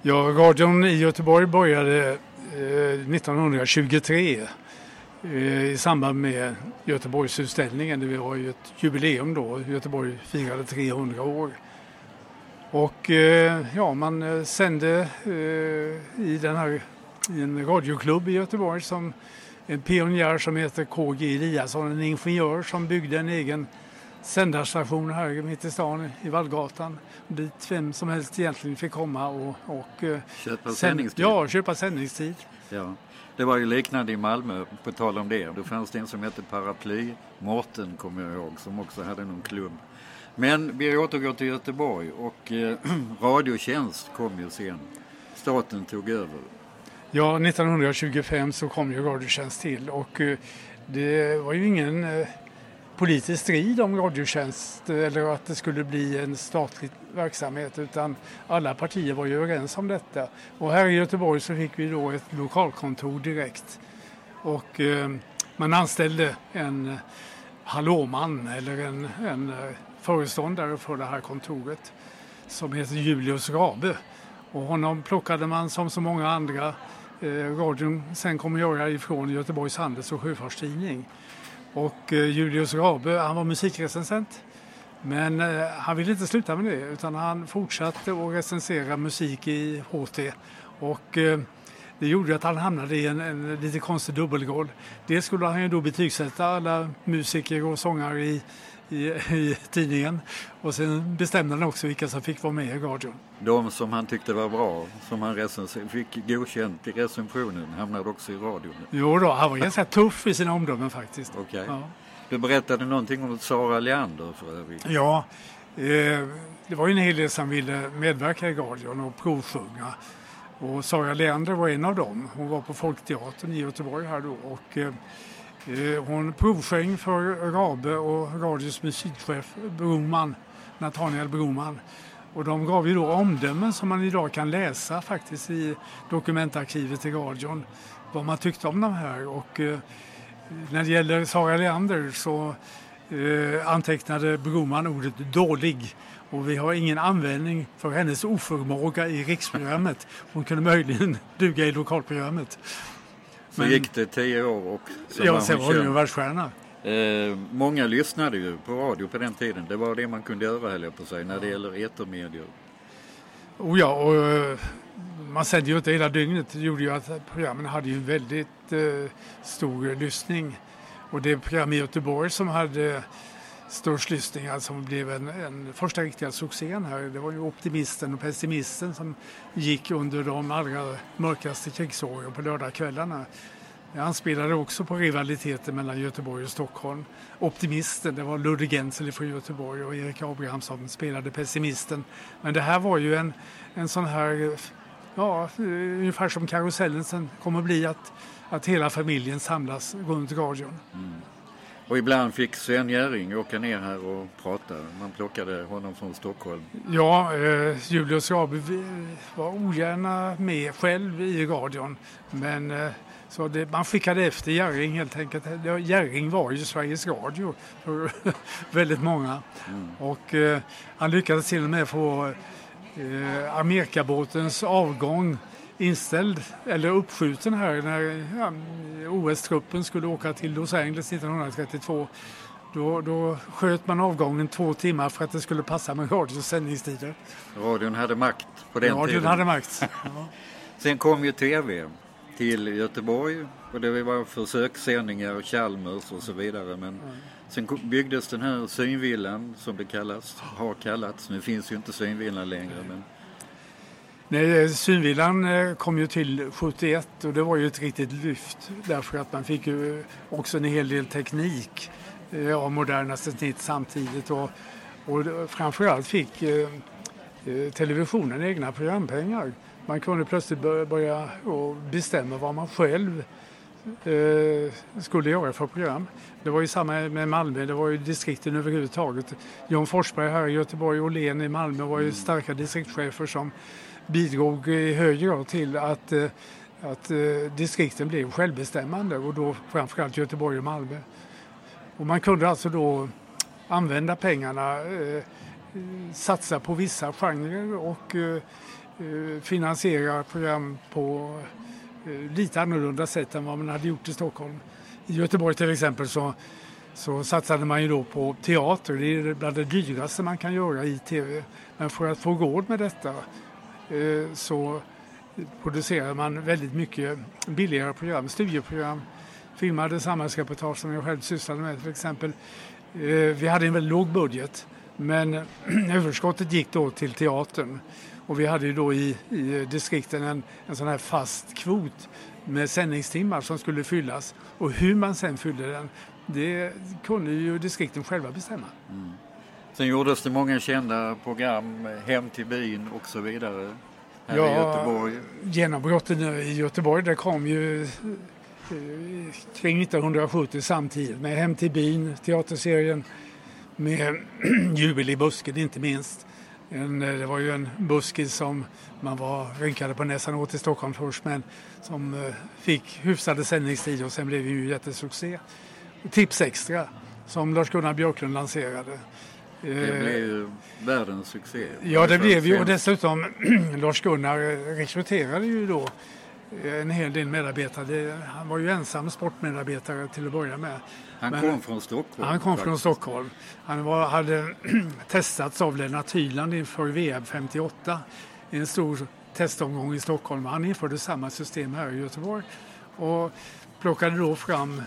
Ja, radion i Göteborg började 1923 i samband med Göteborgsutställningen. Det var ju ett jubileum då. Göteborg firade 300 år. Och man sände i en radioklubb i Göteborg som en pionjär som heter KG Eliasson, en ingenjör som byggde en egen sändarstation här mitt i stan i Vallgatan. Dit vem som helst egentligen fick komma och köpa sändningstid. Ja, köpa sändningstid. Ja. Det var ju liknande i Malmö, på tal om det. Då fanns det en som hette Paraply, Mårten kommer jag ihåg, som också hade någon klubb. Men vi återgår till Göteborg och Radiotjänst kom ju sen. Staten tog över. Ja, 1925 så kom ju Radiotjänst till och det var ju ingen politisk strid om Radiotjänst eller att det skulle bli en statlig verksamhet, utan alla partier var ju överens om detta. Och här i Göteborg så fick vi då ett lokalkontor direkt och man anställde en hallåman eller en föreståndare för det här kontoret som heter Julius Rabe. Och honom plockade man som så många andra radion sen kommer göra ifrån Göteborgs Handels- och Sjöfartstidning. Och Julius Rabe, han var musikrecensent, men han ville inte sluta med det utan han fortsatte att recensera musik i HT och det gjorde att han hamnade i en lite konstig dubbelroll. Dels skulle han ju då betygsätta alla musiker och sångare i tidningen och sen bestämde han också vilka som fick vara med i radion. De som han tyckte var bra, som han fick godkänt i recensionen, hamnade också i radion. Jo då, han var ganska tuff i sina omdömen faktiskt. Okej. Ja. Du berättade någonting om Sara Leander för övrigt. Ja, det var ju en hel del som ville medverka i radion och provsjunga. Och Sara Leander var en av dem. Hon var på Folkteatern i Göteborg här då och hon provsjöng för Rabe och radios musikchef Nathaniel Broman. Och de gav ju då omdömen som man idag kan läsa faktiskt i dokumentarkivet i radion. Vad man tyckte om de här. Och när det gäller Sara Leander så antecknade Broman ordet dålig. Och vi har ingen användning för hennes oförmåga i riksprogrammet. Hon kunde möjligen duga i lokalprogrammet. Så gick det 10 år och sen var hon ju en världsstjärna. Många lyssnade ju på radio på den tiden. Det var det man kunde göra, höll jag på sig, när det gäller etermedier. Och man sände ju inte hela dygnet. Det gjorde ju att programmen hade ju väldigt stor lyssning. Och det program i Göteborg som hade störst lyssningar som blev en första riktiga succén här. Det var ju Optimisten och Pessimisten som gick under de allra mörkaste krigsåren på lördagskvällarna. Jag anspelade också på rivaliteten mellan Göteborg och Stockholm. Optimisten, det var Ludde Gensel från Göteborg och Erik Abrahamsson spelade Pessimisten. Men det här var ju en sån här, ungefär som karusellen sen kommer att bli att hela familjen samlas runt radion. Mm. Och ibland fick Sven Jerring åka ner här och prata. Man plockade honom från Stockholm. Ja, Julius Rabe var ogärna med själv i radion. Men så man skickade efter Jerring helt enkelt. Jerring var ju Sveriges Radio för väldigt många. Mm. Och han lyckades till och med få Amerikabåtens avgång inställd eller uppskjuten här när OS-truppen skulle åka till Los Angeles 1932. Då sköt man avgången 2 timmar för att det skulle passa med radions sändningstider. Radion hade makt på den tiden. Radion hade makt. Ja. Sen kom ju tv till Göteborg och det var försökssändningar och Chalmers och så vidare. Men sen byggdes den här synvillan som det har kallats. Nu finns ju inte synvillan längre, men nej, synvillan kom ju till 71 och det var ju ett riktigt lyft därför att man fick ju också en hel del teknik av modernaste snitt samtidigt och framförallt fick televisionen egna programpengar. Man kunde plötsligt börja och bestämma vad man själv skulle göra för program. Det var ju samma med Malmö, det var ju distrikten överhuvudtaget. John Forsberg här i Göteborg och Len i Malmö var ju starka distriktschefer som bidrog i hög grad till att distrikten blev självbestämmande och då framförallt Göteborg och Malmö. Och man kunde alltså då använda pengarna, satsa på vissa genrer och finansiera program på lite annorlunda sätt än vad man hade gjort i Stockholm. I Göteborg till exempel så satsade man ju då på teater. Det är bland det dyraste man kan göra i tv. Men för att få råd med detta så producerar man väldigt mycket billigare program, studieprogram, filmade samhällsreportage som jag själv sysslade med till exempel. Vi hade en väldigt låg budget, men överskottet gick då till teatern. Och vi hade ju då i distrikten en sån här fast kvot med sändningstimmar som skulle fyllas. Och hur man sen fyllde den, det kunde ju distrikten själva bestämma. Mm. Sen gjordes det många kända program, Hem till byn och så vidare här i Göteborg. Genombrotten i Göteborg, det kom ju kring 1970 samtidigt med Hem till byn, teaterserien med Jubel i busken inte minst. Det var ju en buskis som man rynkade på näsan åt i Stockholm först, men som fick hyfsade sändningstid och sen blev det ju jättesuccé. Tips Extra som Lars-Gunnar Björklund lanserade. Det blev ju världens succé. Ja, det blev ju, och dessutom Lars-Gunnar rekryterade ju då en hel del medarbetare. Han var ju ensam sportmedarbetare till att börja med. Han kom från Stockholm. Han kom från Stockholm. Han hade testats av Lennart Hyland inför VM 58 i en stor testomgång i Stockholm. Han införde samma system här i Göteborg och plockade då fram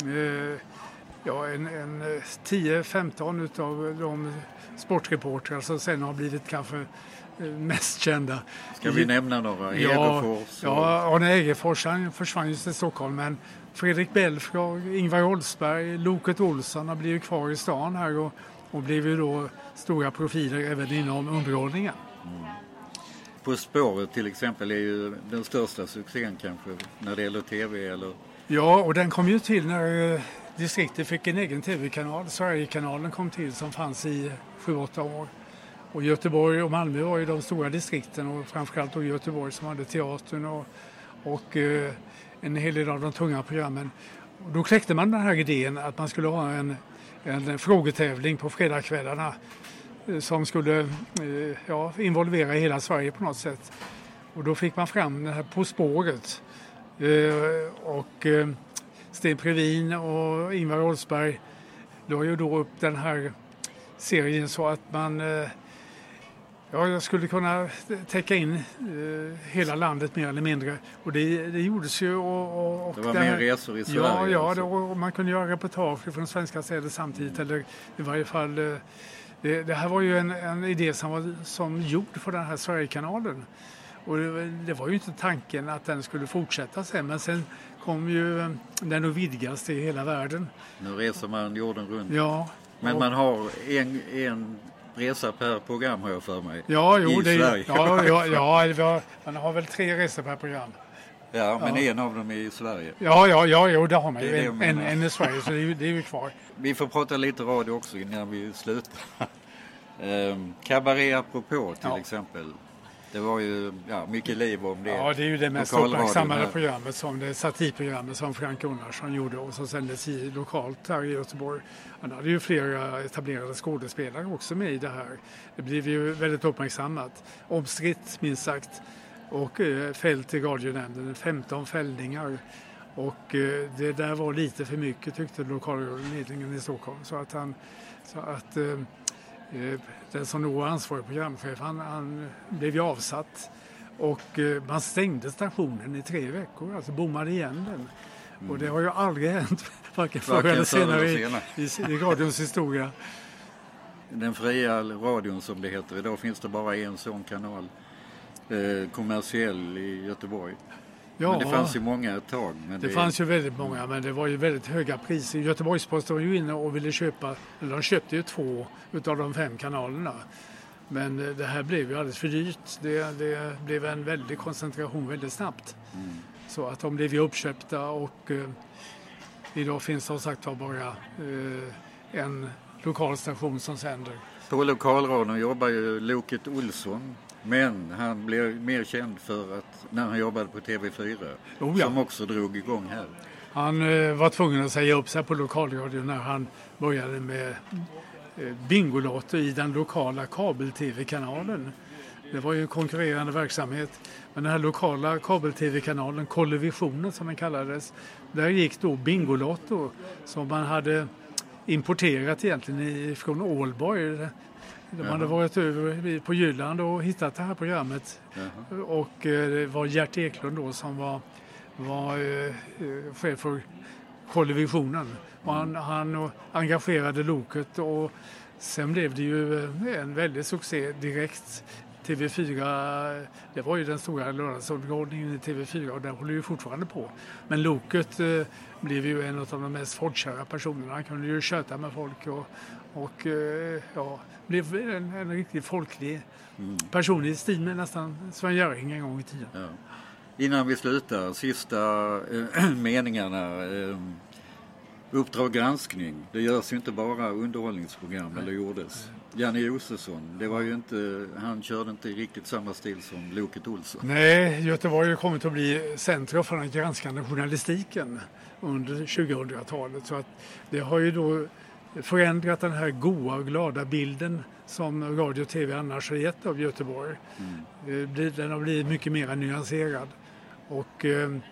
en 10-15 utav de sportreportrar som sen har blivit kanske mest kända. Ska vi nämna några? Egerfors? Ja, Arne Egerfors, han försvann just till Stockholm, men Fredrik Belfrage, Ingvar Oldsberg, Loket Olsson har blivit kvar i stan här och blev ju då stora profiler även inom underhållningen. Mm. På spåret till exempel är ju den största succén kanske när det gäller tv eller? Ja, och den kom ju till när distriktet fick en egen tv-kanal. Sverigekanalen kom till som fanns i 7-8 år. Och Göteborg och Malmö var ju de stora distrikten och framförallt då Göteborg som hade teatern och en hel del av de tunga programmen. Och då kläckte man den här idén att man skulle ha en frågetävling på fredagskvällarna som skulle involvera hela Sverige på något sätt. Och då fick man fram det här På spåret. Och Sten Previn och Ingvar Oldsberg la ju då upp den här serien så att man jag skulle kunna täcka in hela landet mer eller mindre. Och det gjordes ju. Och det var mer resor i Sverige. Ja, och man kunde göra reportage från svenska städer samtidigt. Eller i varje fall, det här var ju en idé som gjord för den här Sverigekanalen. Och det var ju inte tanken att den skulle fortsätta sen. Men sen kom ju den att vidgas till hela världen. Nu reser man jorden runt. Ja. Men man har en resa per program har jag för mig. Sverige. Man har väl 3 resor per program. Ja, men en av dem är i Sverige. Ja, det har man ju. En i Sverige, så det är ju kvar. Vi får prata lite radio också innan vi slutar. Cabaret apropå till exempel. Det var ju mycket liv om det. Ja, det är ju det mest uppmärksammade programmet, som det satirprogrammet som Frank Gunnarsson gjorde och som sändes lokalt här i Göteborg. Han hade ju flera etablerade skådespelare också med i det här. Det blev ju väldigt uppmärksammat. Omstritt minst sagt. Och fällt i radionämnden, 15 fällningar. Och det där var lite för mycket tyckte lokalledningen i Stockholm. Så att den som nog var ansvarig programchef, han blev ju avsatt och man stängde stationen i 3 veckor, alltså bommade igen den. Och det har ju aldrig hänt, varken förr eller senare i radions historia. Den fria radion som det heter, idag finns det bara en sån kanal, kommersiell i Göteborg. Ja, men det fanns ju många ett tag. Men det fanns ju väldigt många, men det var ju väldigt höga priser. Göteborgsposten var ju inne och ville köpa, eller de köpte ju 2 utav de 5 kanalerna. Men det här blev ju alldeles för dyrt. Det blev en väldig koncentration väldigt snabbt. Mm. Så att de blev ju uppköpta och idag finns som sagt bara en lokalstation som sänder. På lokalradion jobbar ju Loket Olsson. Men han blev mer känd för att när han jobbade på TV4 som också drog igång här. Han var tvungen att säga upp sig på lokalradion när han började med bingolotter i den lokala kabel-tv-kanalen. Det var ju en konkurrerande verksamhet. Men den här lokala kabel-tv-kanalen, Kollevisionen som den kallades, där gick då Bingolotto som man hade importerat egentligen från Ålborg. De hade varit över på Jylland och hittat det här programmet. Och det var Gert Eklund då som var chef för Kollevisionen. Han engagerade Loket och sen blev det ju en väldig succé direkt. TV4, det var ju den stora lördagsunderhållningen i TV4 och där håller ju fortfarande på. Men Loket blev ju en av de mest folkkära personerna. Han kunde ju köta med folk och blev en riktigt folklig person i stil med nästan Sven Jerring en gång i tiden. Ja. Innan vi slutar, sista meningarna. Uppdrag granskning, det görs ju inte bara underhållningsprogram, eller gjordes. Janne Josefsson, det var ju inte, han körde inte i riktigt samma stil som Loket Olsson. Nej, Göteborg har kommit att bli centrum för den granskande journalistiken under 2000-talet. Så att det har ju då förändrat den här goa och glada bilden som radio och tv annars har gett av Göteborg. Den har blivit mycket mer nyanserad. Och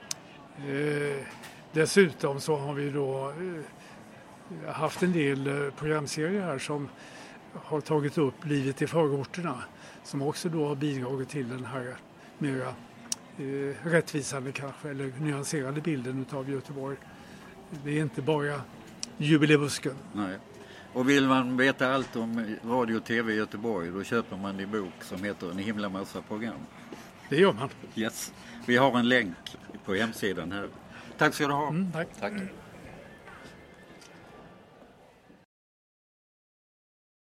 dessutom så har vi då haft en del programserier här som har tagit upp livet i förorterna som också då har bidragit till den här mera rättvisande kanske eller nyanserade bilden av Göteborg. Det är inte bara jubilebusken. Nej. Och vill man veta allt om radio och tv i Göteborg, då köper man en bok som heter En himla massa program. Det gör man. Yes. Vi har en länk på hemsidan här. Tack ska du ha. Tack.